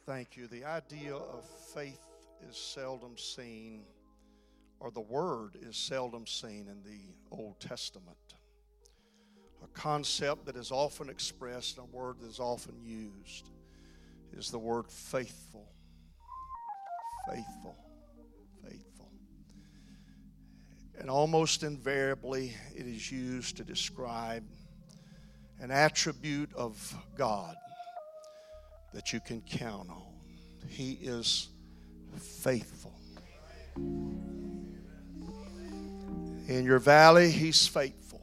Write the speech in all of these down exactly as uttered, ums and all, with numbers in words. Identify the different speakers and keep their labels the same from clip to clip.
Speaker 1: Thank you. The idea of faith is seldom seen, or the word is seldom seen in the Old Testament. A concept that is often expressed, and a word that is often used, is the word faithful. Faithful. Faithful. And almost invariably, it is used to describe an attribute of God that you can count on. He is faithful. In your valley, He's faithful.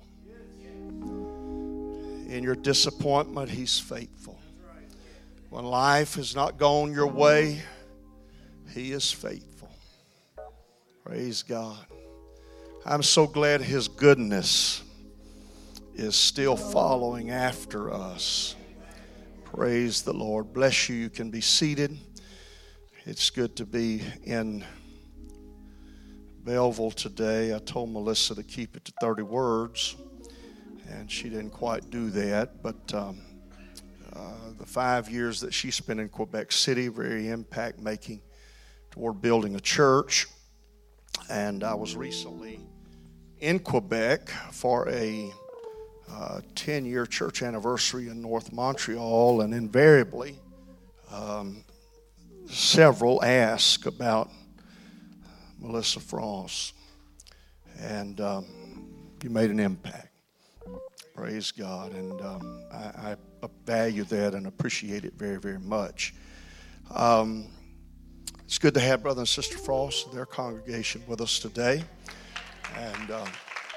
Speaker 1: In your disappointment, He's faithful. When life has not gone your way, He is faithful. Praise God. I'm so glad His goodness is still following after us. Praise the Lord. Bless you. You can be seated. It's good to be in Belleville today. I told Melissa to keep it to thirty words, and she didn't quite do that. But um, uh, the five years that she spent in Quebec City, very impact-making toward building a church. And I was recently in Quebec for a Uh, ten-year church anniversary in North Montreal, and invariably um, several ask about Melissa Frost, and um, you made an impact. Praise God, and um, I, I value that and appreciate it very, very much. Um, it's good to have Brother and Sister Frost and their congregation with us today, and uh,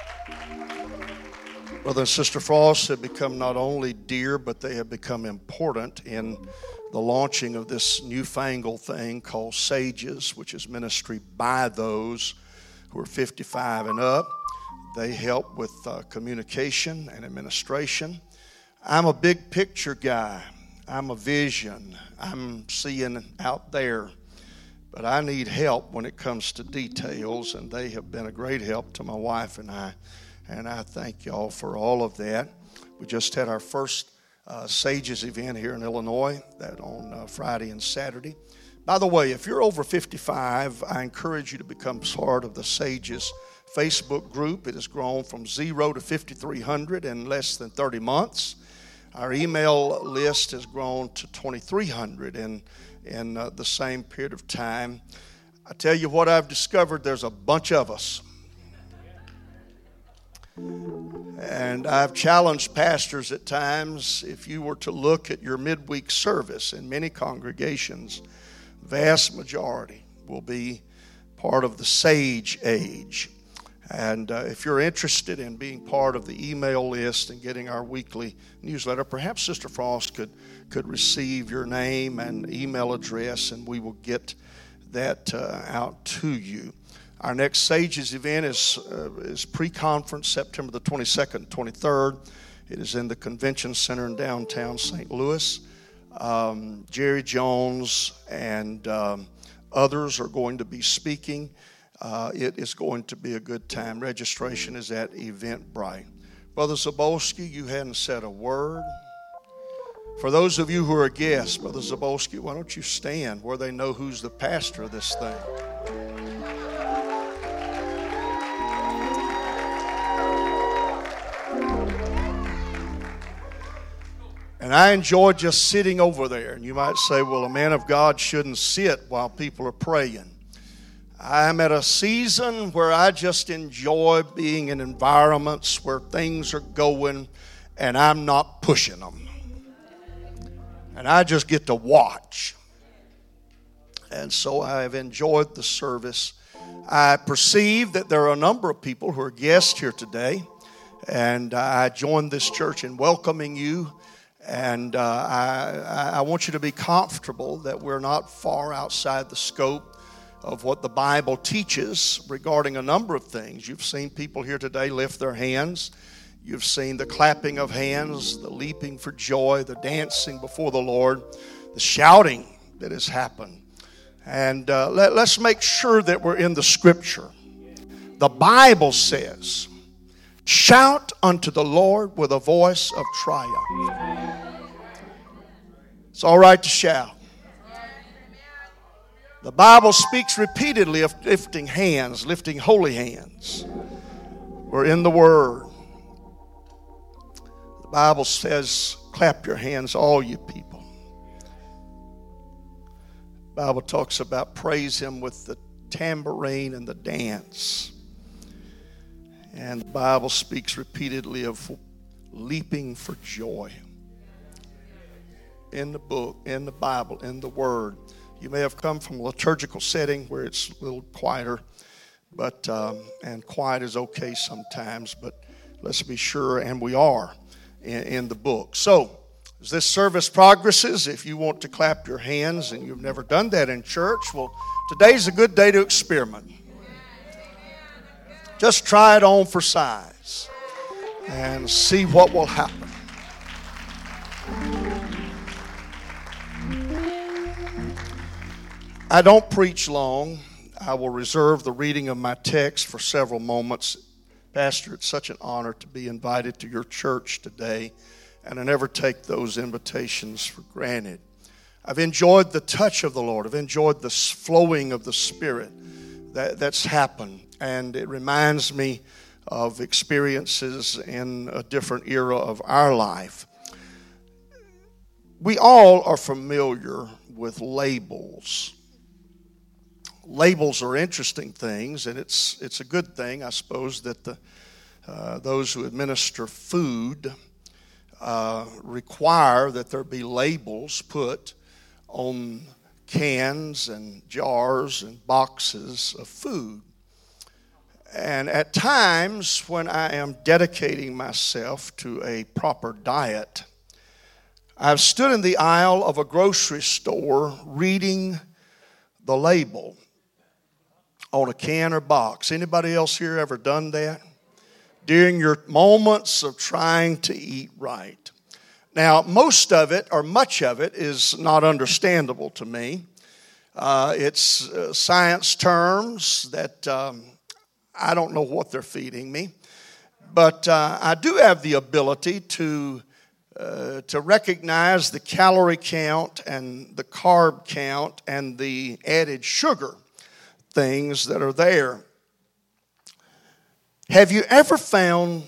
Speaker 1: Brother and Sister Frost have become not only dear, but they have become important in the launching of this newfangled thing called SAGES, which is ministry by those who are fifty-five and up. They help with uh, communication and administration. I'm a big picture guy. I'm a vision. I'm seeing out there. But I need help when it comes to details, and they have been a great help to my wife and I. And I thank y'all for all of that. We just had our first uh, SAGES event here in Illinois, that on uh, Friday and Saturday. By the way, if you're over fifty-five, I encourage you to become part of the SAGES Facebook group. It has grown from zero to fifty-three hundred in less than thirty months. Our email list has grown to twenty-three hundred in, in uh, the same period of time. I tell you what I've discovered, there's a bunch of us. And I've challenged pastors at times, if you were to look at your midweek service in many congregations, vast majority will be part of the SAGE age. And uh, if you're interested in being part of the email list and getting our weekly newsletter, perhaps Sister Frost could, could receive your name and email address, and we will get that uh, out to you. Our next SAGES event is uh, is pre-conference, September the twenty-second and twenty-third. It is in the Convention Center in downtown Saint Louis. Um, Jerry Jones and um, others are going to be speaking. Uh, it is going to be a good time. Registration is at Eventbrite. Brother Zabolski, you hadn't said a word. For those of you who are guests, Brother Zabolski, why don't you stand where they know who's the pastor of this thing? And I enjoy just sitting over there. And you might say, well, a man of God shouldn't sit while people are praying. I'm at a season where I just enjoy being in environments where things are going and I'm not pushing them. And I just get to watch. And so I have enjoyed the service. I perceive that there are a number of people who are guests here today. And I joined this church in welcoming you. And uh, I, I want you to be comfortable that we're not far outside the scope of what the Bible teaches regarding a number of things. You've seen people here today lift their hands. You've seen the clapping of hands, the leaping for joy, the dancing before the Lord, the shouting that has happened. And uh, let, let's make sure that we're in the Scripture. The Bible says, shout unto the Lord with a voice of triumph. It's all right to shout. The Bible speaks repeatedly of lifting hands, lifting holy hands. We're in the Word. The Bible says, clap your hands, all you people. The Bible talks about praise Him with the tambourine and the dance. And the Bible speaks repeatedly of leaping for joy. In the book, in the Bible, in the Word. You may have come from a liturgical setting where it's a little quieter, but um, and quiet is okay sometimes, but let's be sure, and we are in, in the book. So, as this service progresses, if you want to clap your hands and you've never done that in church, well, today's a good day to experiment. Just try it on for size and see what will happen. I don't preach long. I will reserve the reading of my text for several moments. Pastor, it's such an honor to be invited to your church today, and I never take those invitations for granted. I've enjoyed the touch of the Lord. I've enjoyed the flowing of the Spirit that, that's happened, and it reminds me of experiences in a different era of our life. We all are familiar with labels. Labels are interesting things, and it's it's a good thing, I suppose, that the uh, those who administer food uh, require that there be labels put on cans and jars and boxes of food. And at times when I am dedicating myself to a proper diet, I've stood in the aisle of a grocery store reading the label on a can or box. Anybody else here ever done that? During your moments of trying to eat right. Now, most of it, or much of it, is not understandable to me. Uh, it's uh, science terms that um, I don't know what they're feeding me. But uh, I do have the ability to uh, to recognize the calorie count and the carb count and the added sugar things that are there. Have you ever found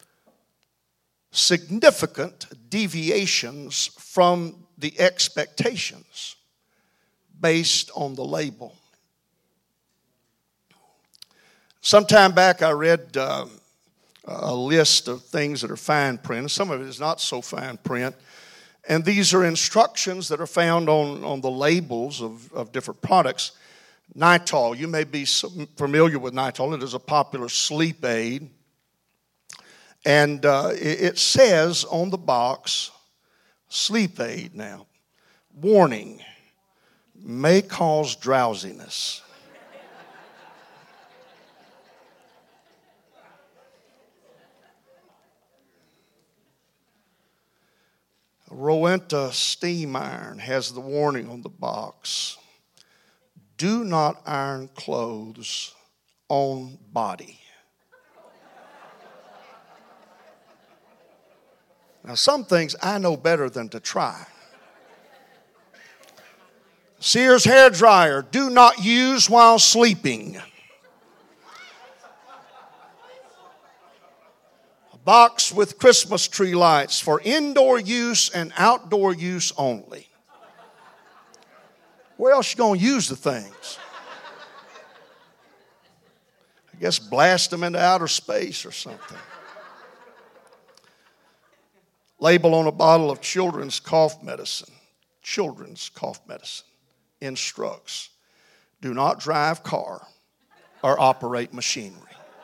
Speaker 1: significant deviations from the expectations based on the label? Sometime back I read uh, a list of things that are fine print. Some of it is not so fine print. And these are instructions that are found on, on the labels of, of different products. Nytol, you may be familiar with Nytol. It is a popular sleep aid. And uh, it says on the box, sleep aid now. Warning, may cause drowsiness. A Rowenta steam iron has the warning on the box. Do not iron clothes on body. Now, some things I know better than to try. Sears hair dryer, do not use while sleeping. A box with Christmas tree lights for indoor use and outdoor use only. Where else you going to use the things? I guess blast them into outer space or something. Label on a bottle of children's cough medicine. Children's cough medicine instructs, do not drive car or operate machinery.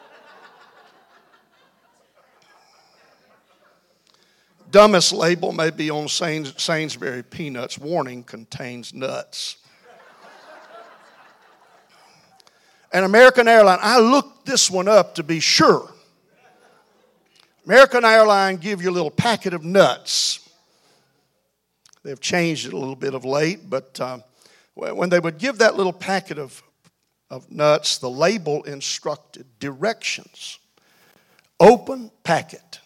Speaker 1: Dumbest label may be on Sainsbury peanuts. Warning, contains nuts. And American Airlines, I looked this one up to be sure. American Airlines give you a little packet of nuts. They've changed it a little bit of late, but uh, when they would give that little packet of, of nuts, the label instructed directions. Open packet.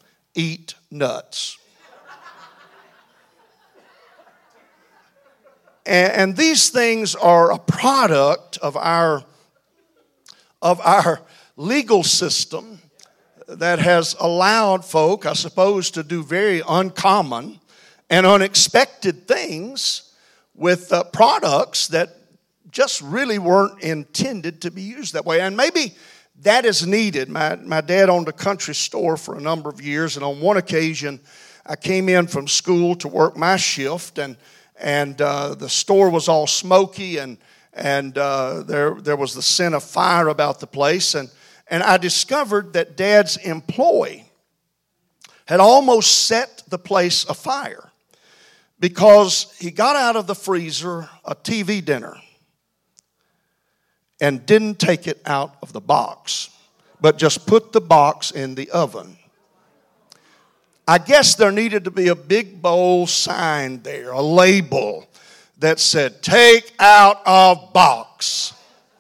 Speaker 1: Eat nuts. And, and these things are a product of our, of our legal system that has allowed folk, I suppose, to do very uncommon and unexpected things with uh, products that just really weren't intended to be used that way. And maybe that is needed. My, my dad owned a country store for a number of years, and on one occasion, I came in from school to work my shift, and and uh, the store was all smoky, and and uh, there there was the scent of fire about the place, and and I discovered that Dad's employee had almost set the place afire because he got out of the freezer a T V dinner and didn't take it out of the box, but just put the box in the oven. I guess there needed to be a big bold sign there, a label that said, "Take out of box."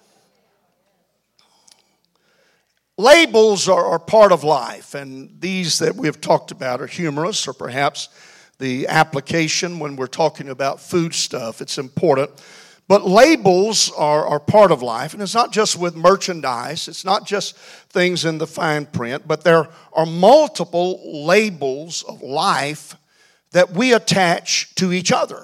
Speaker 1: Labels are, are part of life, and these that we have talked about are humorous, or perhaps the application when we're talking about food stuff, it's important. But labels are, are part of life, and it's not just with merchandise, it's not just things in the fine print, but there are multiple labels of life that we attach to each other.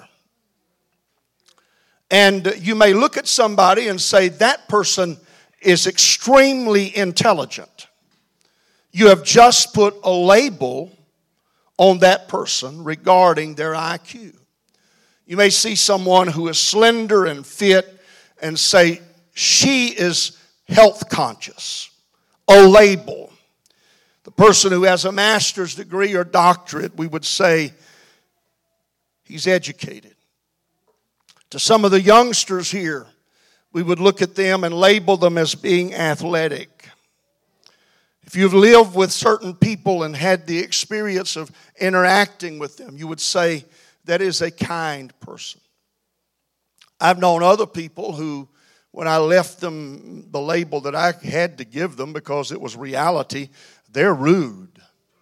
Speaker 1: And you may look at somebody and say, that person is extremely intelligent. You have just put a label on that person regarding their I Q. You may see someone who is slender and fit and say, she is health conscious. A label. The person who has a master's degree or doctorate, we would say, he's educated. To some of the youngsters here, we would look at them and label them as being athletic. If you've lived with certain people and had the experience of interacting with them, you would say that is a kind person. I've known other people who, when I left them the label that I had to give them because it was reality, they're rude.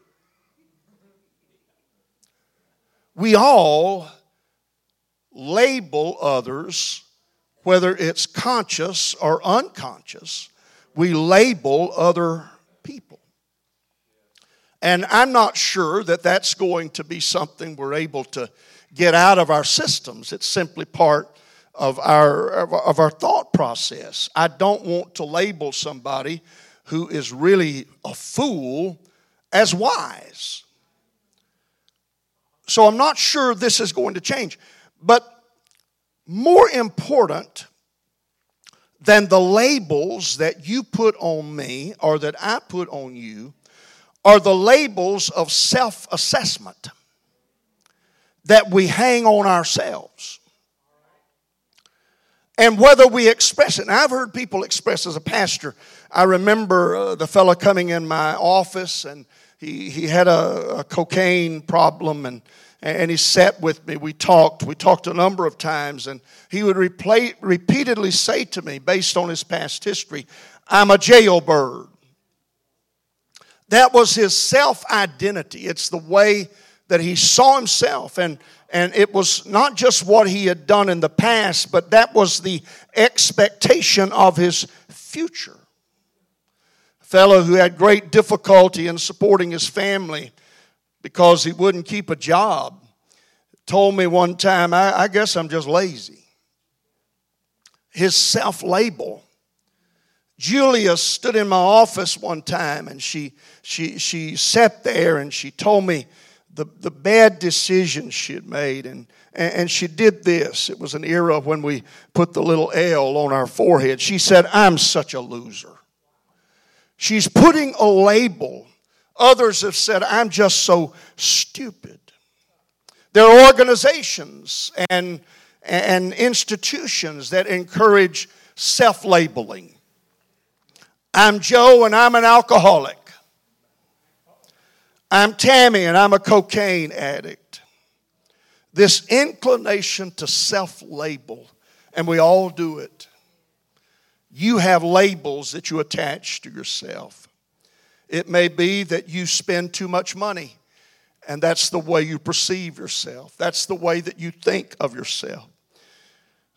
Speaker 1: We all label others, whether it's conscious or unconscious, we label other people. And I'm not sure that that's going to be something we're able to get out of our systems. It's simply part of our, of our thought process. I don't want to label somebody who is really a fool as wise. So I'm not sure this is going to change. But more important than the labels that you put on me or that I put on you are the labels of self-assessment that we hang on ourselves. And whether we express it. Now, I've heard people express as a pastor. I remember uh, the fellow coming in my office, and he, he had a, a cocaine problem, and And he sat with me. We talked. We talked a number of times. And he would replay, repeatedly say to me, based on his past history, I'm a jailbird. That was his self-identity. It's the way that he saw himself. And, and it was not just what he had done in the past, but that was the expectation of his future. A fellow who had great difficulty in supporting his family because he wouldn't keep a job, told me one time, I, I guess I'm just lazy. His self-label. Julia stood in my office one time, and she she she sat there and she told me the, the bad decisions she had made, and, and she did this. It was an era when we put the little L on our forehead. She said, I'm such a loser. She's putting a label. Others have said, I'm just so stupid. There are organizations and, and institutions that encourage self-labeling. I'm Joe and I'm an alcoholic. I'm Tammy and I'm a cocaine addict. This inclination to self-label, and we all do it. You have labels that you attach to yourself. It may be that you spend too much money, and that's the way you perceive yourself. That's the way that you think of yourself.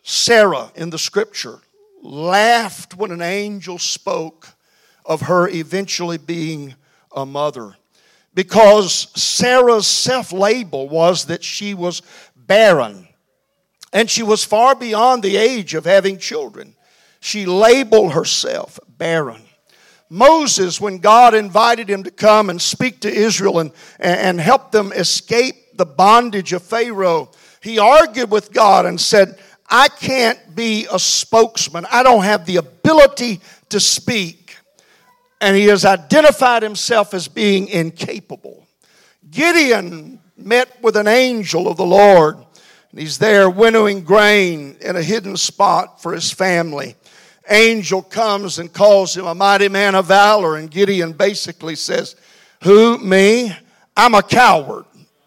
Speaker 1: Sarah in the scripture laughed when an angel spoke of her eventually being a mother, because Sarah's self-label was that she was barren, and she was far beyond the age of having children. She labeled herself barren. Moses, when God invited him to come and speak to Israel and, and help them escape the bondage of Pharaoh, he argued with God and said, I can't be a spokesman. I don't have the ability to speak. And he has identified himself as being incapable. Gideon met with an angel of the Lord. And he's there winnowing grain in a hidden spot for his family. Angel comes and calls him a mighty man of valor. And Gideon basically says, who, me? I'm a coward.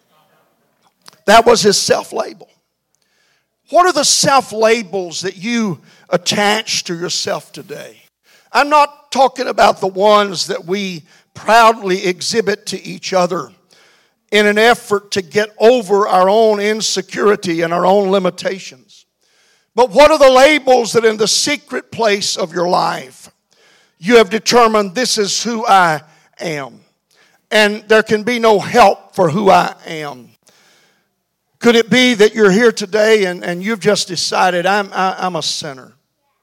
Speaker 1: That was his self-label. What are the self-labels that you attach to yourself today? I'm not talking about the ones that we proudly exhibit to each other in an effort to get over our own insecurity and our own limitations. But what are the labels that in the secret place of your life you have determined this is who I am, and there can be no help for who I am? Could it be that you're here today and, and you've just decided, I'm, I, I'm a sinner.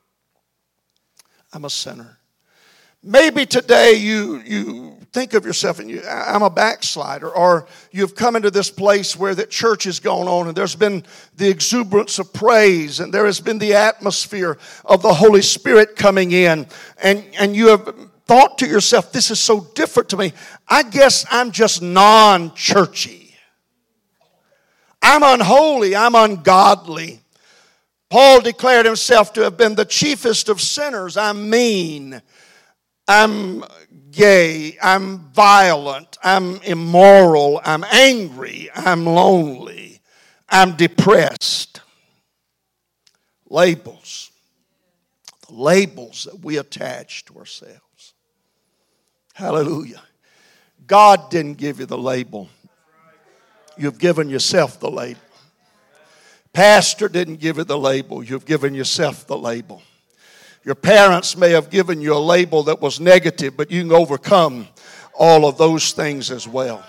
Speaker 1: I'm a sinner. Maybe today you, you think of yourself and you, I'm a backslider. Or you've come into this place where that church has gone on and there's been the exuberance of praise and there has been the atmosphere of the Holy Spirit coming in. And, and you have thought to yourself, this is so different to me. I guess I'm just non-churchy. I'm unholy, I'm ungodly. Paul declared himself to have been the chiefest of sinners. I'm mean, I'm gay, I'm violent, I'm immoral, I'm angry, I'm lonely, I'm depressed. Labels. The labels that we attach to ourselves. Hallelujah. God didn't give you the label. You've given yourself the label. Pastor didn't give you the label. You've given yourself the label. Your parents may have given you a label that was negative, but you can overcome all of those things as well.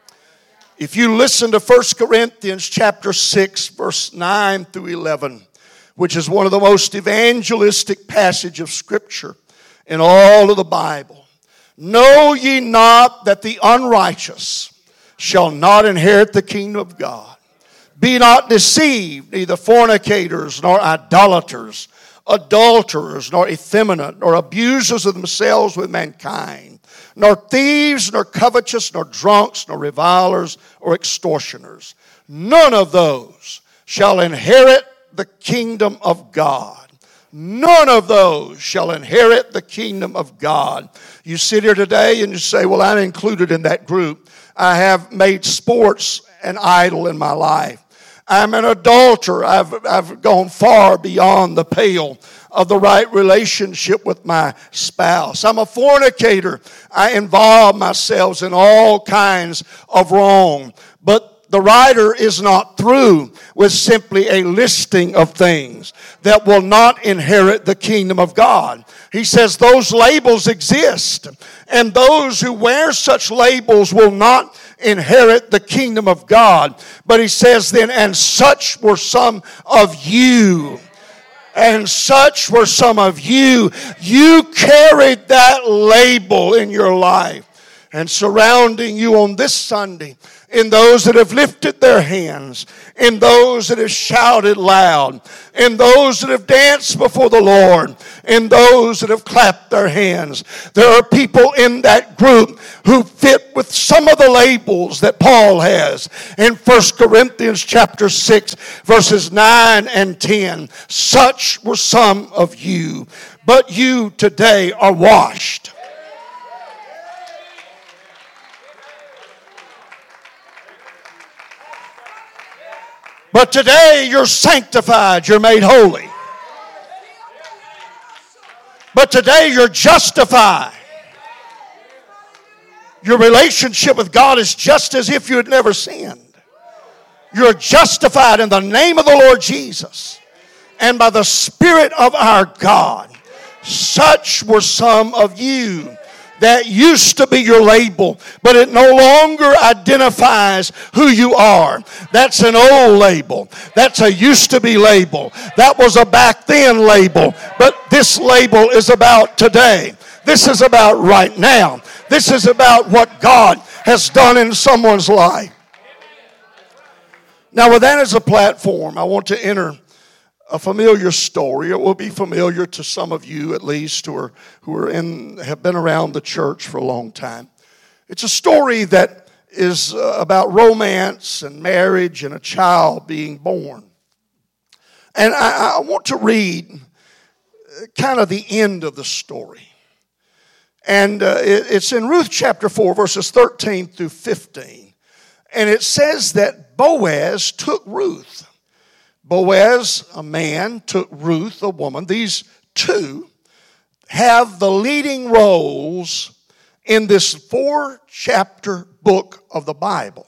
Speaker 1: If you listen to First Corinthians chapter six, verse nine through eleven, which is one of the most evangelistic passages of Scripture in all of the Bible. Know ye not that the unrighteous shall not inherit the kingdom of God. Be not deceived, neither fornicators, nor idolaters, adulterers, nor effeminate, nor abusers of themselves with mankind, nor thieves, nor covetous, nor drunks, nor revilers, or extortioners. None of those shall inherit the kingdom of God. None of those shall inherit the kingdom of God. You sit here today and you say, well, I'm included in that group. I have made sports an idol in my life. I'm an adulterer. I've, I've gone far beyond the pale of the right relationship with my spouse. I'm a fornicator. I involve myself in all kinds of wrong. But the writer is not through with simply a listing of things that will not inherit the kingdom of God. He says those labels exist, and those who wear such labels will not inherit the kingdom of God. But he says then, and such were some of you. And such were some of you. You carried that label in your life. And surrounding you on this Sunday, in those that have lifted their hands, in those that have shouted loud, in those that have danced before the Lord, in those that have clapped their hands. There are people in that group who fit with some of the labels that Paul has in First Corinthians chapter six, verses nine and ten. Such were some of you, but you today are washed. But today you're sanctified, you're made holy. But today you're justified. Your relationship with God is just as if you had never sinned. You're justified in the name of the Lord Jesus. and by the Spirit of our God. Such were some of you. That used to be your label, but it no longer identifies who you are. That's an old label. That's a used to be label. That was a back then label. But this label is about today. This is about right now. This is about what God has done in someone's life. Now, with that as a platform, I want to enter a familiar story. It will be familiar to some of you, at least, who are who are in have been around the church for a long time. It's a story that is uh, about romance and marriage and a child being born. And I, I want to read kind of the end of the story. And uh, it, it's in Ruth chapter four, verses thirteen through fifteen. And it says that Boaz took Ruth. Boaz, a man, took Ruth, a woman. These two have the leading roles in this four-chapter book of the Bible.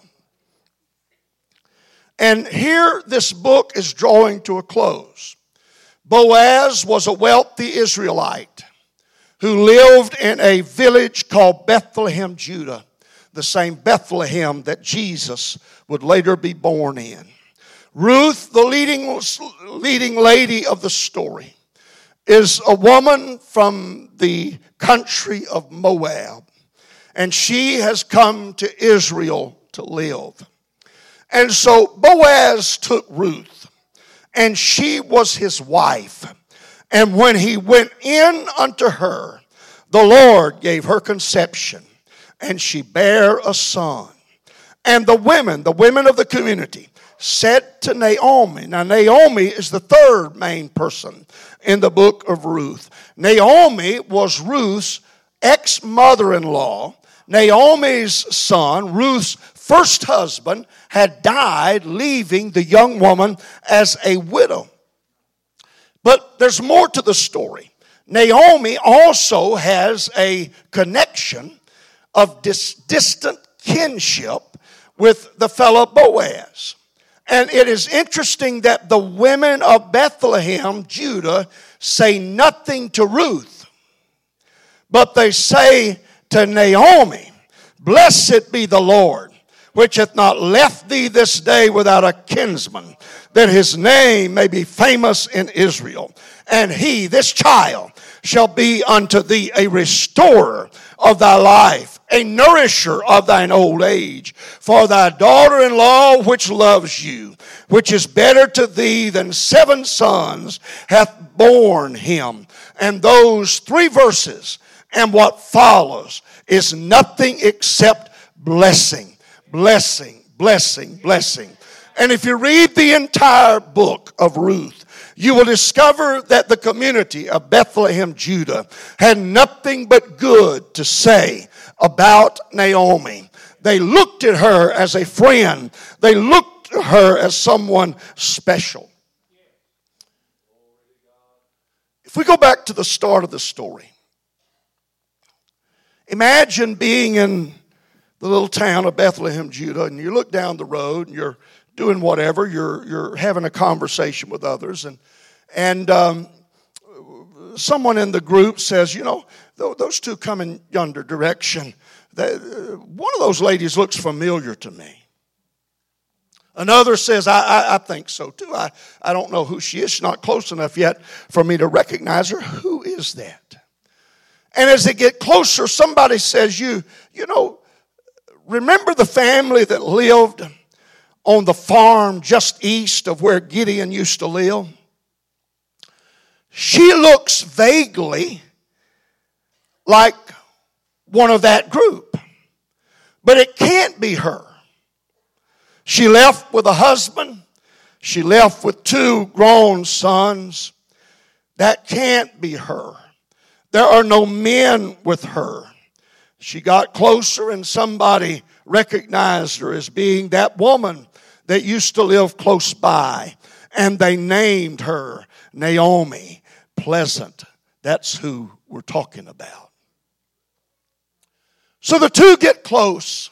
Speaker 1: And here this book is drawing to a close. Boaz was a wealthy Israelite who lived in a village called Bethlehem, Judah, the same Bethlehem that Jesus would later be born in. Ruth, the leading, leading lady of the story, is a woman from the country of Moab. And she has come to Israel to live. And so Boaz took Ruth, and she was his wife. And when he went in unto her, the Lord gave her conception, and she bare a son. And the women, the women of the community, said to Naomi. Now, Naomi is the third main person in the book of Ruth. Naomi was Ruth's ex-mother-in-law. Naomi's son, Ruth's first husband, had died, leaving the young woman as a widow. But there's more to the story. Naomi also has a connection of dis- distant kinship with the fellow Boaz. And it is interesting that the women of Bethlehem, Judah, say nothing to Ruth, but they say to Naomi, "Blessed be the Lord, which hath not left thee this day without a kinsman, that his name may be famous in Israel. And he, this child, shall be unto thee a restorer of thy life, a nourisher of thine old age. For thy daughter-in-law which loves you, which is better to thee than seven sons, hath borne him." And those three verses and what follows is nothing except blessing, blessing, blessing, blessing. And if you read the entire book of Ruth, you will discover that the community of Bethlehem, Judah, had nothing but good to say about Naomi. They looked at her as a friend. They looked at her as someone special. If we go back to the start of the story, imagine being in the little town of Bethlehem, Judah, and you look down the road and you're doing whatever, you're you're having a conversation with others, and and um, someone in the group says, you know, those two come in yonder direction. They, one of those ladies looks familiar to me. Another says, I, I, I think so too. I, I don't know who she is. She's not close enough yet for me to recognize her. Who is that? And as they get closer, somebody says, you, you know, remember the family that lived on the farm just east of where Gideon used to live? She looks vaguely like one of that group. But it can't be her. She left with a husband. She left with two grown sons. That can't be her. There are no men with her. She got closer and somebody recognized her as being that woman that used to live close by. And they named her Naomi, pleasant. That's who we're talking about. So the two get close.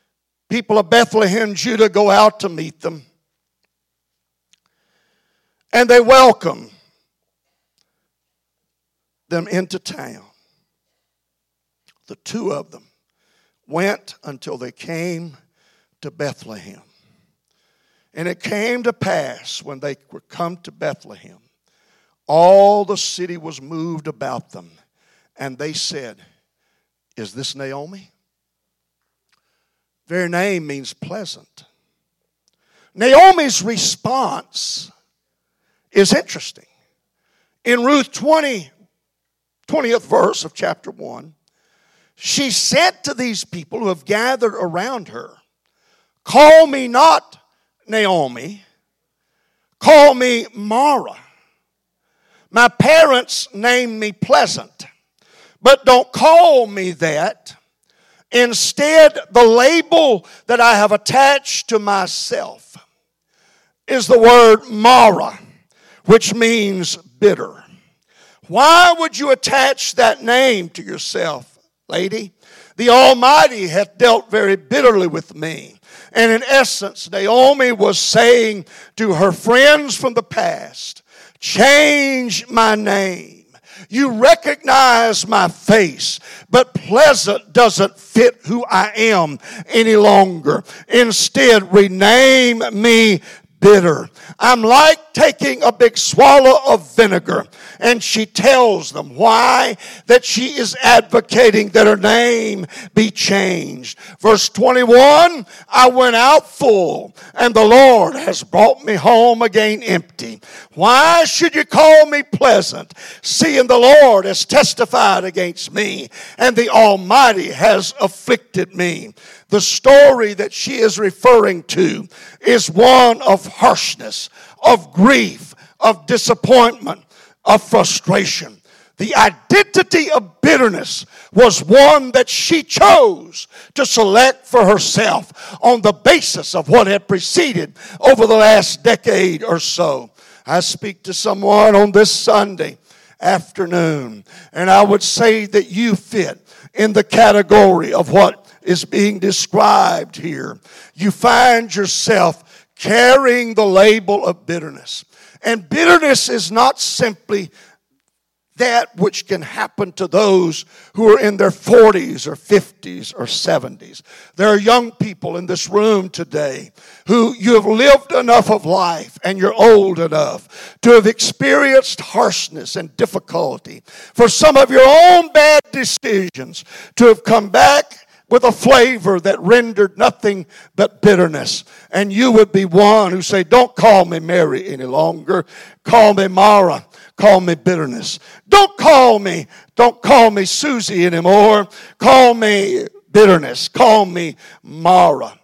Speaker 1: People of Bethlehem, Judah go out to meet them. And they welcomed them into town. The two of them went until they came to Bethlehem. And it came to pass when they were come to Bethlehem, all the city was moved about them. And they said, "Is this Naomi?" Their name means pleasant. Naomi's response is interesting. In Ruth twenty, twentieth verse of chapter one, she said to these people who have gathered around her, "Call me not Naomi, call me Mara. My parents named me Pleasant, but don't call me that. Instead, the label that I have attached to myself is the word Mara, which means bitter." Why would you attach that name to yourself, lady? The Almighty hath dealt very bitterly with me. And in essence, Naomi was saying to her friends from the past, change my name. You recognize my face, but pleasant doesn't fit who I am any longer. Instead, rename me bitter. I'm like taking a big swallow of vinegar. And she tells them why that she is advocating that her name be changed. Verse twenty-one, I went out full, and the Lord has brought me home again empty. Why should you call me pleasant, seeing the Lord has testified against me, and the Almighty has afflicted me? The story that she is referring to is one of harshness, of grief, of disappointment, of frustration. The identity of bitterness was one that she chose to select for herself on the basis of what had preceded over the last decade or so. I speak to someone on this Sunday afternoon, and I would say that you fit in the category of what is being described here. You find yourself carrying the label of bitterness. And bitterness is not simply that which can happen to those who are in their forties or fifties or seventies. There are young people in this room today who you have lived enough of life and you're old enough to have experienced harshness and difficulty for some of your own bad decisions to have come back with a flavor that rendered nothing but bitterness. And you would be one who say, don't call me Mary any longer. Call me Mara. Call me bitterness. Don't call me, don't call me Susie anymore. Call me bitterness. Call me Mara.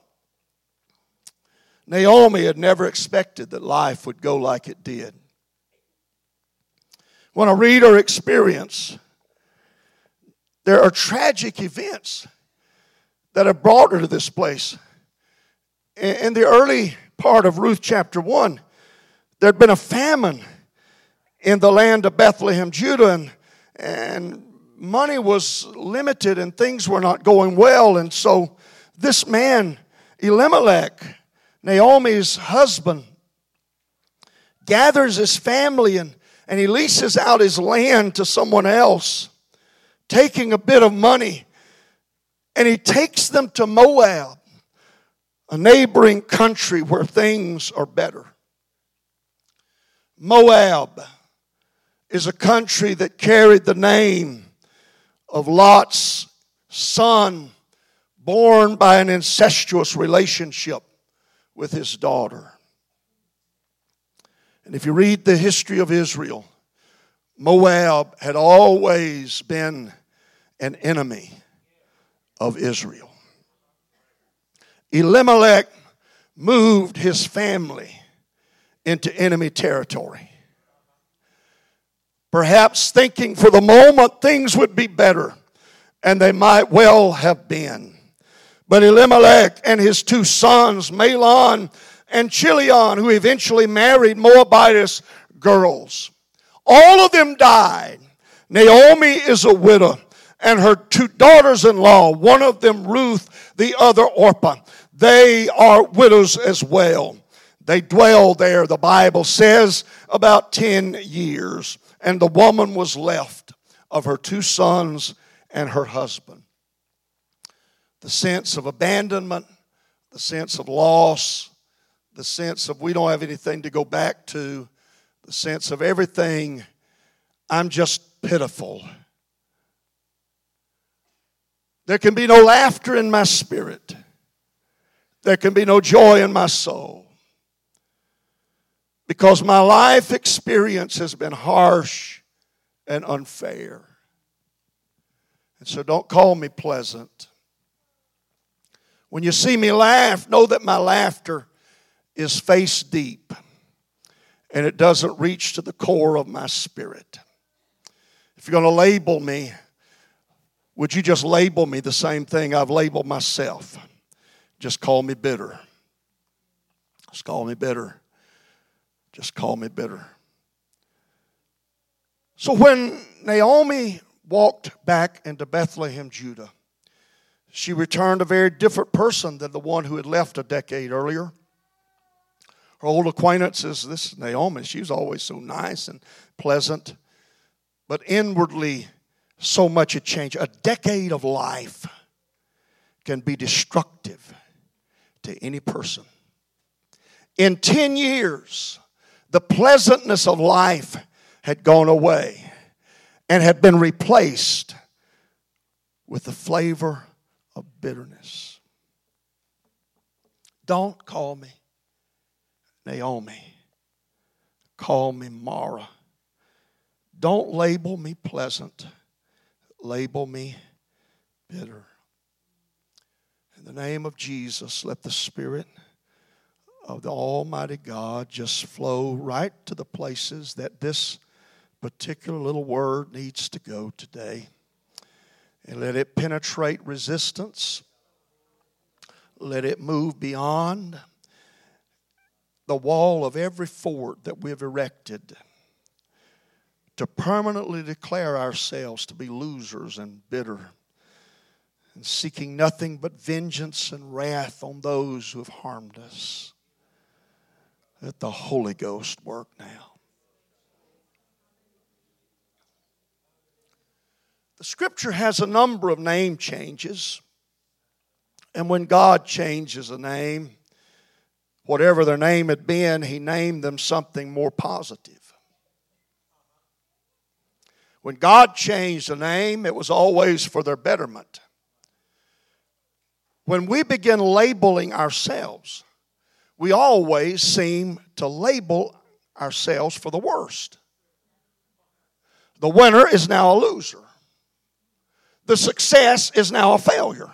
Speaker 1: Naomi had never expected that life would go like it did. When I read her experience, there are tragic events that have brought her to this place. In the early part of Ruth chapter one, there had been a famine in the land of Bethlehem, Judah, and, and money was limited and things were not going well. And so this man, Elimelech, Naomi's husband, gathers his family and, and he leases out his land to someone else, taking a bit of money. And he takes them to Moab, a neighboring country where things are better. Moab is a country that carried the name of Lot's son, born by an incestuous relationship with his daughter. And if you read the history of Israel, Moab had always been an enemy of Israel. Elimelech moved his family into enemy territory. Perhaps thinking for the moment things would be better, and they might well have been. But Elimelech and his two sons, Mahlon and Chilion, who eventually married Moabitess girls, all of them died. Naomi is a widow. And her two daughters-in-law, one of them Ruth, the other Orpah, they are widows as well. They dwelled there, the Bible says, about ten years. And the woman was left of her two sons and her husband. The sense of abandonment, the sense of loss, the sense of we don't have anything to go back to, the sense of everything, I'm just pitiful. There can be no laughter in my spirit. There can be no joy in my soul. Because my life experience has been harsh and unfair. And so don't call me pleasant. When you see me laugh, know that my laughter is face deep. And it doesn't reach to the core of my spirit. If you're going to label me, would you just label me the same thing I've labeled myself? Just call me bitter. Just call me bitter. Just call me bitter. So when Naomi walked back into Bethlehem, Judah, she returned a very different person than the one who had left a decade earlier. Her old acquaintances, this Naomi, she was always so nice and pleasant. But inwardly, so much had changed. A decade of life can be destructive to any person. In ten years, the pleasantness of life had gone away and had been replaced with the flavor of bitterness. Don't call me Naomi. Call me Mara. Don't label me pleasant. Label me bitter. In the name of Jesus, let the Spirit of the Almighty God just flow right to the places that this particular little word needs to go today. And let it penetrate resistance. Let it move beyond the wall of every fort that we've erected to permanently declare ourselves to be losers and bitter and seeking nothing but vengeance and wrath on those who have harmed us. Let the Holy Ghost work now. The Scripture has a number of name changes. And when God changes a name, whatever their name had been, He named them something more positive. When God changed a name, it was always for their betterment. When we begin labeling ourselves, we always seem to label ourselves for the worst. The winner is now a loser. The success is now a failure.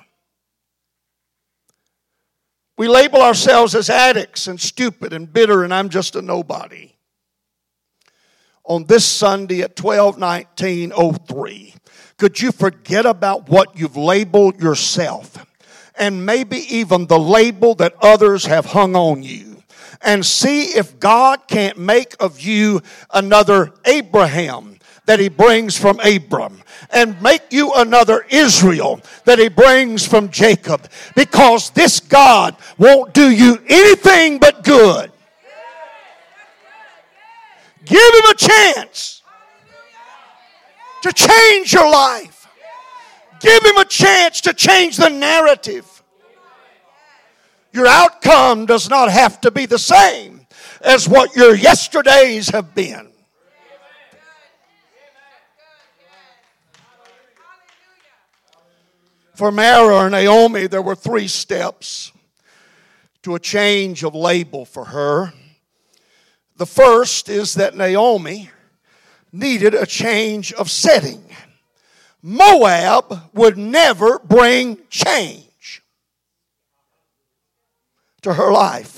Speaker 1: We label ourselves as addicts and stupid and bitter and I'm just a nobody. On this Sunday at twelve nineteen oh three, could you forget about what you've labeled yourself and maybe even the label that others have hung on you and see if God can't make of you another Abraham that He brings from Abram and make you another Israel that He brings from Jacob, because this God won't do you anything but good. Give Him a chance to change your life. Give Him a chance to change the narrative. Your outcome does not have to be the same as what your yesterdays have been. For Mara or Naomi, there were three steps to a change of label for her. The first is that Naomi needed a change of setting. Moab would never bring change to her life.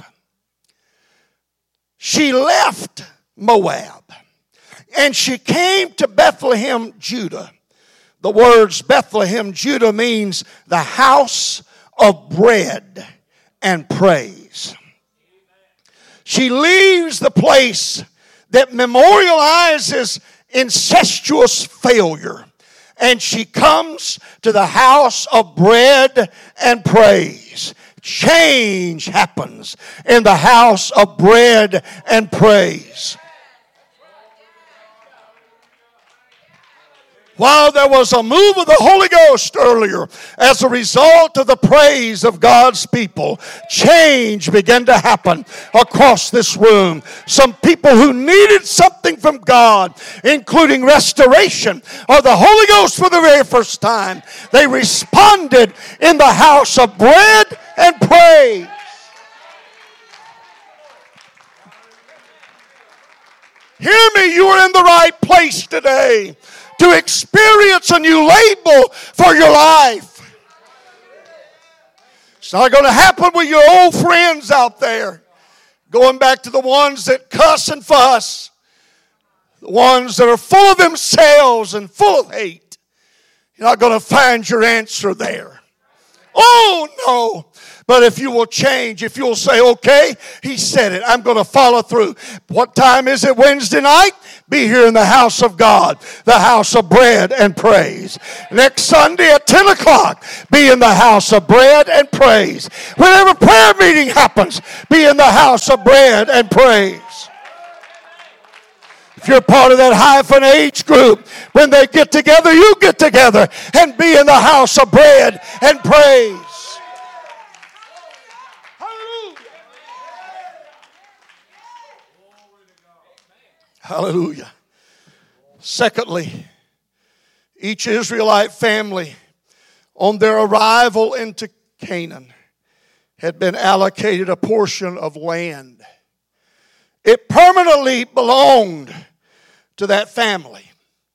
Speaker 1: She left Moab and she came to Bethlehem, Judah. The words Bethlehem, Judah means the house of bread and praise. She leaves the place that memorializes incestuous failure, and she comes to the house of bread and praise. change happens in the house of bread and praise. While there was a move of the Holy Ghost earlier, as a result of the praise of God's people, change began to happen across this room. Some people who needed something from God, including restoration or the Holy Ghost for the very first time, they responded in the house of bread and praise. Hear me, you are in the right place today to experience a new label for your life. It's not going to happen with your old friends out there. Going back to the ones that cuss and fuss. The ones that are full of themselves and full of hate. You're not going to find your answer there. Oh, no. But if you will change, if you'll say, okay, he said it, I'm going to follow through. What time is it Wednesday night? Be here in the house of God, the house of bread and praise. Next Sunday at ten o'clock, be in the house of bread and praise. Whenever prayer meeting happens, be in the house of bread and praise. If you're part of that hyphen age group, when they get together, you get together and be in the house of bread and praise. Hallelujah. Secondly, each Israelite family on their arrival into Canaan had been allocated a portion of land. It permanently belonged to that family.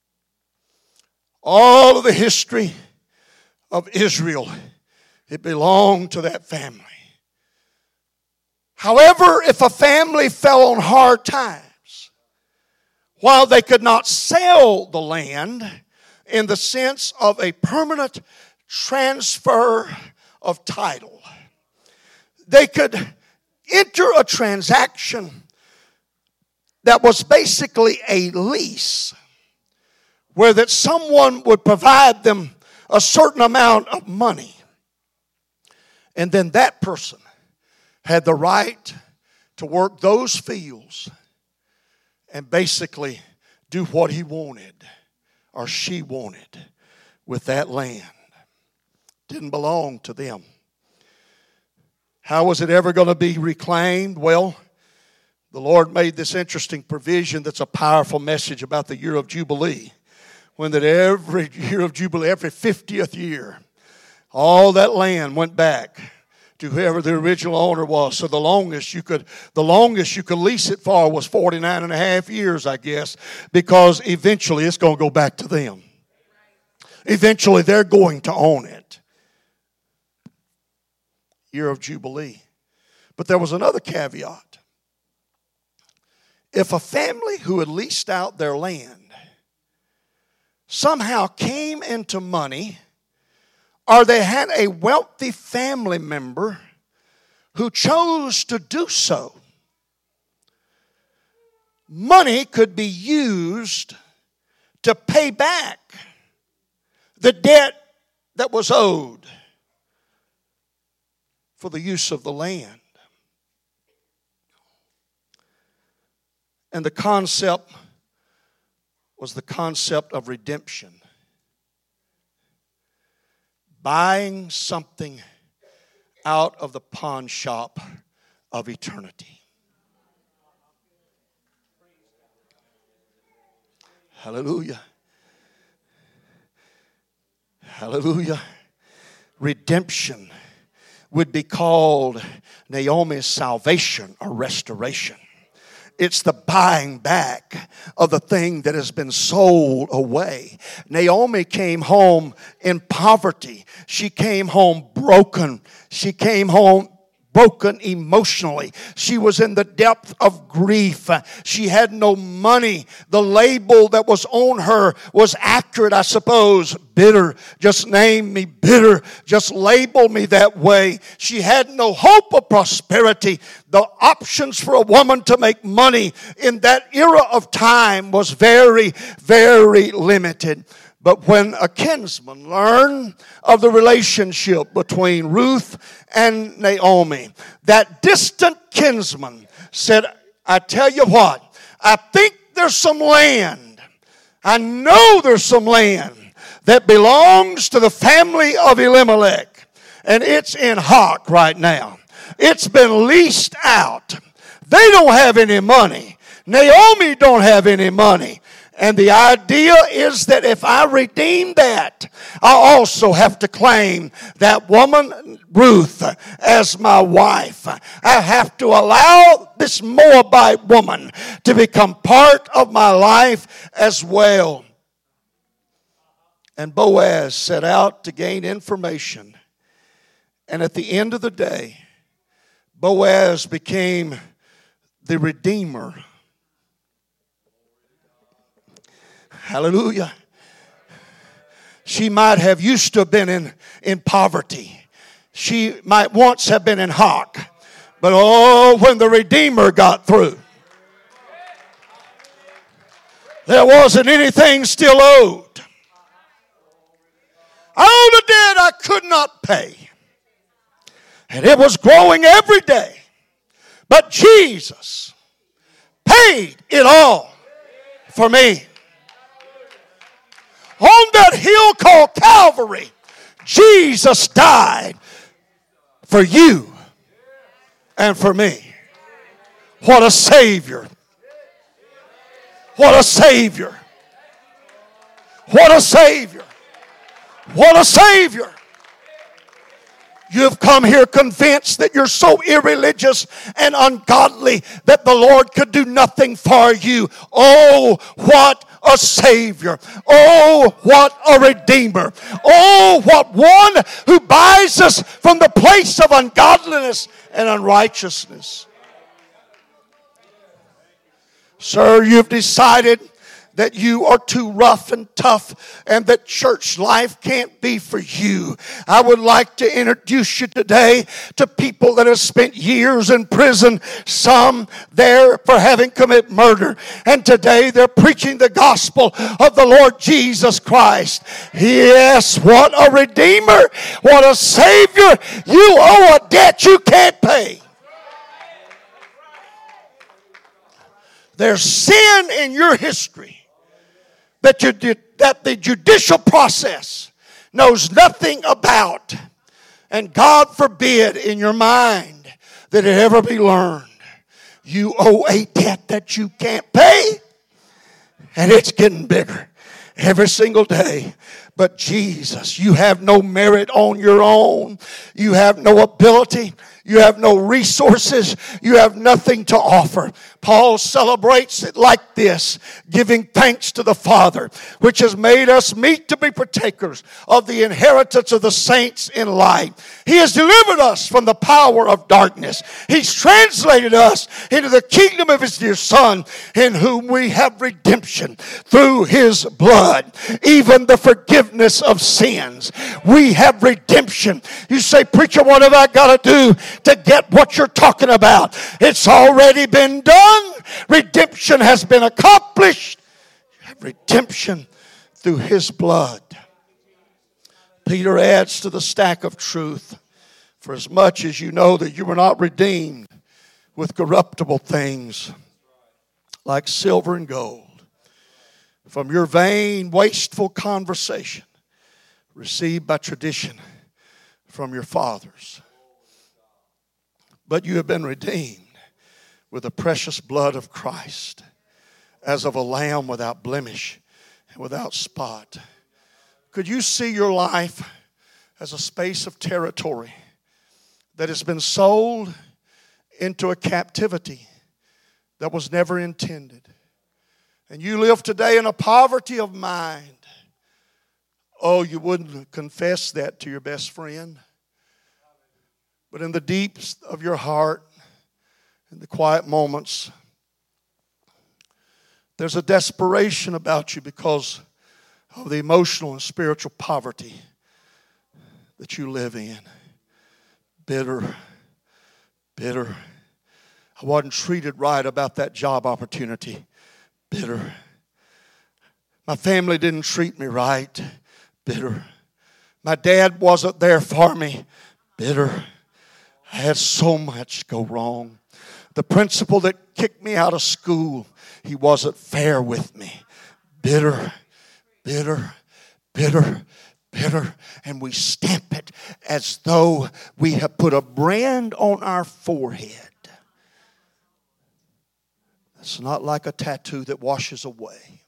Speaker 1: All of the history of Israel, it belonged to that family. However, if a family fell on hard times, while they could not sell the land in the sense of a permanent transfer of title, they could enter a transaction that was basically a lease, where that someone would provide them a certain amount of money. And then that person had the right to work those fields and basically do what he wanted or she wanted with that land. Didn't belong to them. How was it ever going to be reclaimed? Well, the Lord made this interesting provision that's a powerful message about the year of Jubilee. When that every year of Jubilee, every fiftieth year, all that land went back to whoever the original owner was. So the longest you could, the longest you could lease it for was forty-nine and a half years, I guess, because eventually it's going to go back to them. Eventually they're going to own it. Year of Jubilee. But there was another caveat. If a family who had leased out their land somehow came into money, or they had a wealthy family member who chose to do so, money could be used to pay back the debt that was owed for the use of the land. And the concept was the concept of redemption. Buying something out of the pawn shop of eternity. Hallelujah. Hallelujah. Redemption would be called Naomi's salvation or restoration. It's the buying back of the thing that has been sold away. Naomi came home in poverty. She came home broken. She came home broken emotionally. She was in the depth of grief. She had no money. The label that was on her was accurate, I suppose. Bitter. Just name me bitter. Just label me that way. She had no hope of prosperity. The options for a woman to make money in that era of time was very, very limited. But when a kinsman learned of the relationship between Ruth and Naomi, that distant kinsman said, I tell you what, I think there's some land. I know there's some land that belongs to the family of Elimelech. And it's in hock right now. It's been leased out. They don't have any money. Naomi don't have any money. And the idea is that if I redeem that, I also have to claim that woman, Ruth, as my wife. I have to allow this Moabite woman to become part of my life as well. And Boaz set out to gain information. And at the end of the day, Boaz became the redeemer. Hallelujah. She might have used to have been in, in poverty. She might once have been in hock. But oh, when the Redeemer got through, there wasn't anything still owed. I owed a debt I could not pay. And it was growing every day. But Jesus paid it all for me. On that hill called Calvary, Jesus died for you and for me. What a Savior. What a Savior. What a Savior. What a Savior. You have come here convinced that you're so irreligious and ungodly that the Lord could do nothing for you. Oh, what a Savior. Oh, what a Redeemer. Oh, what one who buys us from the place of ungodliness and unrighteousness. Sir, you've decided that you are too rough and tough and that church life can't be for you. I would like to introduce you today to people that have spent years in prison, some there for having committed murder. And today they're preaching the gospel of the Lord Jesus Christ. Yes, what a Redeemer, what a Savior. You owe a debt you can't pay. There's sin in your history that, you did, that the judicial process knows nothing about. And God forbid in your mind that it ever be learned. You owe a debt that you can't pay. And it's getting bigger every single day. But Jesus, you have no merit on your own. You have no ability. You have no resources. You have nothing to offer. Paul celebrates it like this, giving thanks to the Father, which has made us meet to be partakers of the inheritance of the saints in light. He has delivered us from the power of darkness. He's translated us into the kingdom of His dear Son, in whom we have redemption through His blood, even the forgiveness of sins. We have redemption. You say, preacher, what have I got to do to get what you're talking about? It's already been done. Redemption has been accomplished. You have redemption through His blood. Peter adds to the stack of truth, for as much as you know that you were not redeemed with corruptible things like silver and gold from your vain, wasteful conversation received by tradition from your fathers, but you have been redeemed with the precious blood of Christ, as of a lamb without blemish and without spot. Could you see your life as a space of territory that has been sold into a captivity that was never intended? And you live today in a poverty of mind. Oh, you wouldn't confess that to your best friend. But in the deeps of your heart, in the quiet moments, there's a desperation about you because of the emotional and spiritual poverty that you live in. Bitter, bitter. I wasn't treated right about that job opportunity. Bitter. My family didn't treat me right. Bitter. My dad wasn't there for me. Bitter. I had so much go wrong. The principal that kicked me out of school, he wasn't fair with me. Bitter, bitter, bitter, bitter. And we stamp it as though we have put a brand on our forehead. It's not like a tattoo that washes away.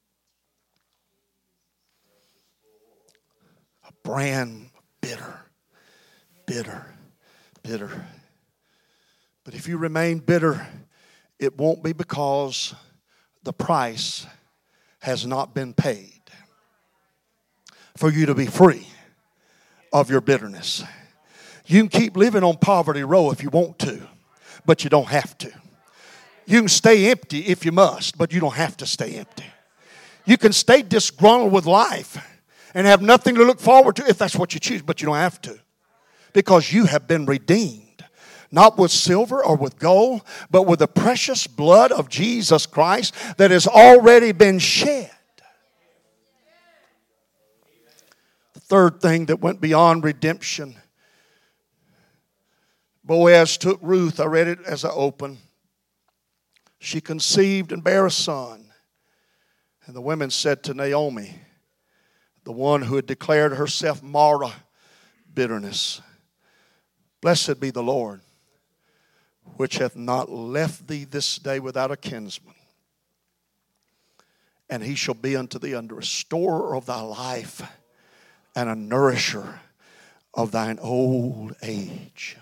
Speaker 1: A brand, bitter, bitter, bitter. But if you remain bitter, it won't be because the price has not been paid for you to be free of your bitterness. You can keep living on Poverty Row if you want to, but you don't have to. You can stay empty if you must, but you don't have to stay empty. You can stay disgruntled with life and have nothing to look forward to if that's what you choose, but you don't have to. Because you have been redeemed, not with silver or with gold, but with the precious blood of Jesus Christ that has already been shed. The third thing that went beyond redemption, Boaz took Ruth. I read it as I opened. She conceived and bare a son. And the women said to Naomi, the one who had declared herself Mara, bitterness, blessed be the Lord, which hath not left thee this day without a kinsman. And he shall be unto thee a restorer of thy life and a nourisher of thine old age.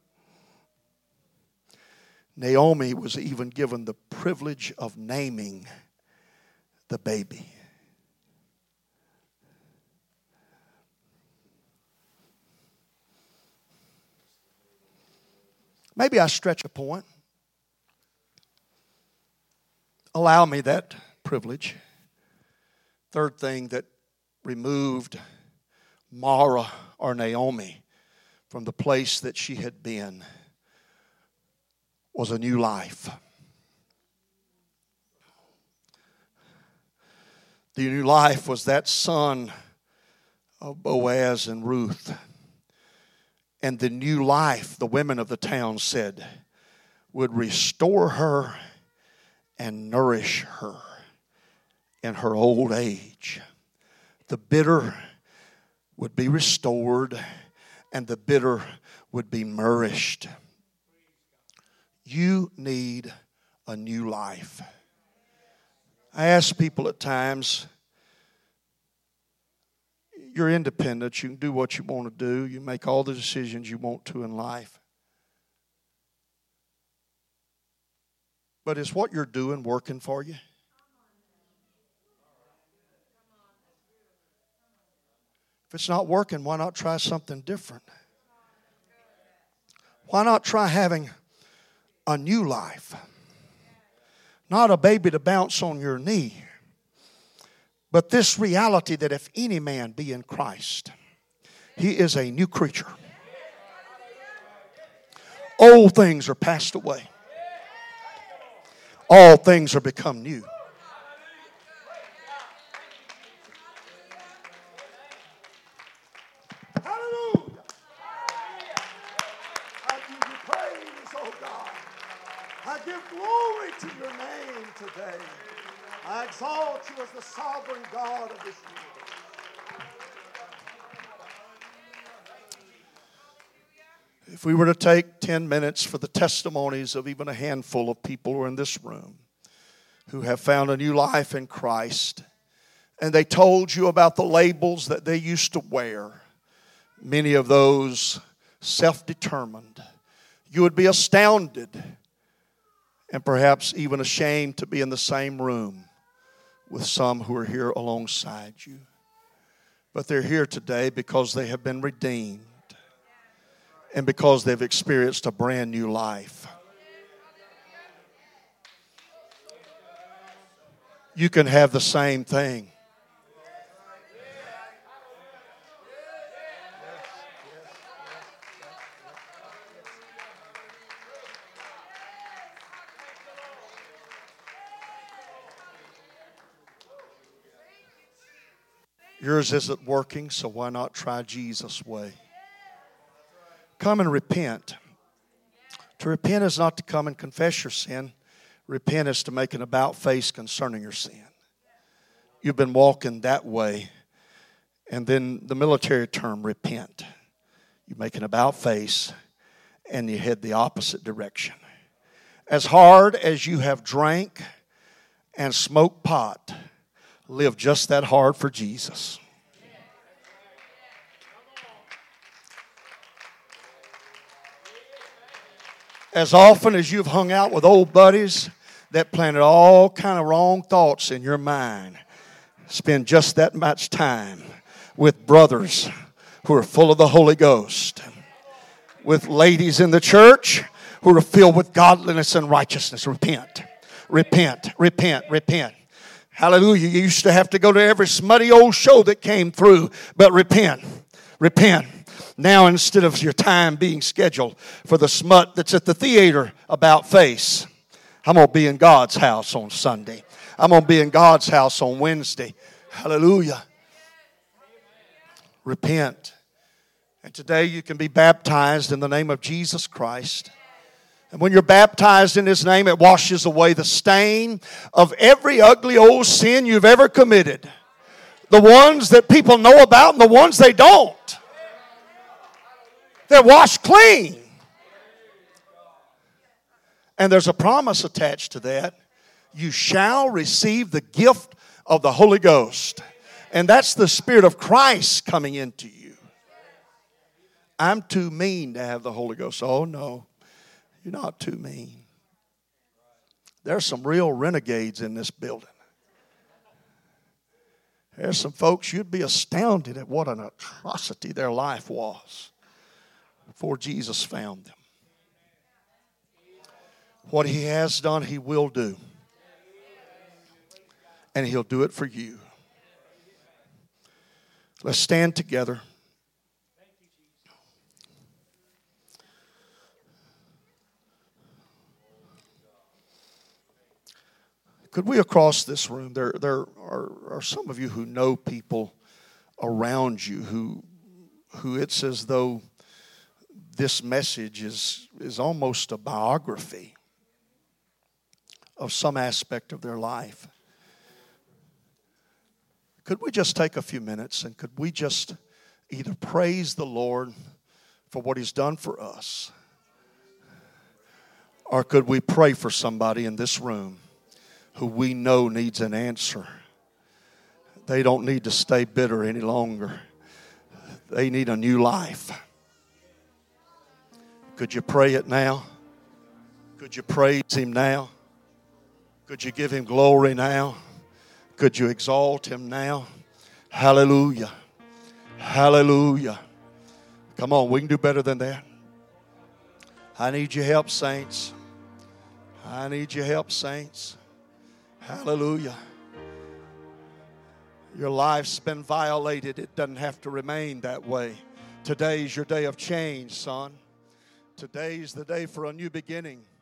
Speaker 1: Naomi was even given the privilege of naming the baby. Maybe I stretch a point. Allow me that privilege. Third thing that removed Mara or Naomi from the place that she had been was a new life. The new life was that son of Boaz and Ruth. And the new life, the women of the town said, would restore her and nourish her in her old age. The bitter would be restored and the bitter would be nourished. You need a new life. I ask people at times, you're independent. You can do what you want to do. You make all the decisions you want to in life. But is what you're doing working for you? If it's not working, why not try something different? Why not try having a new life? Not a baby to bounce on your knee, but this reality that if any man be in Christ, he is a new creature. Old things are passed away. All things are become new. Hallelujah. I give you praise, oh God. I give glory to your name today. I exalt you as the sovereign God of this universe. If we were to take ten minutes for the testimonies of even a handful of people who are in this room who have found a new life in Christ, and they told you about the labels that they used to wear, many of those self-determined, you would be astounded and perhaps even ashamed to be in the same room with some who are here alongside you. But they're here today because they have been redeemed and because they've experienced a brand new life. You can have the same thing. Yours isn't working, so why not try Jesus' way? Come and repent. To repent is not to come and confess your sin. Repent is to make an about face concerning your sin. You've been walking that way. And then the military term, repent. You make an about face and you head the opposite direction. As hard as you have drank and smoked pot, live just that hard for Jesus. As often as you've hung out with old buddies that planted all kind of wrong thoughts in your mind, spend just that much time with brothers who are full of the Holy Ghost, with ladies in the church who are filled with godliness and righteousness. Repent, repent, repent, repent. Hallelujah. You used to have to go to every smutty old show that came through, but repent, repent. Now, instead of your time being scheduled for the smut that's at the theater about face, I'm going to be in God's house on Sunday. I'm going to be in God's house on Wednesday. Hallelujah. Repent. And today you can be baptized in the name of Jesus Christ. And when you're baptized in His name, it washes away the stain of every ugly old sin you've ever committed. The ones that people know about and the ones they don't. They're washed clean. And there's a promise attached to that. You shall receive the gift of the Holy Ghost. And that's the Spirit of Christ coming into you. I'm too mean to have the Holy Ghost. Oh, no. You're not too mean. There's some real renegades in this building. There's some folks you'd be astounded at what an atrocity their life was before Jesus found them. What He has done, He will do. And He'll do it for you. Let's stand together. Could we across this room, there, there are, are some of you who know people around you who, who it's as though this message is, is almost a biography of some aspect of their life. Could we just take a few minutes and could we just either praise the Lord for what He's done for us, or could we pray for somebody in this room who we know needs an answer? They don't need to stay bitter any longer. They need a new life. Could you pray it now? Could you praise Him now? Could you give Him glory now? Could you exalt Him now? Hallelujah. Hallelujah. Come on, we can do better than that. I need your help, saints. I need your help, saints. Hallelujah. Your life's been violated. It doesn't have to remain that way. Today's your day of change, son. Today's the day for a new beginning.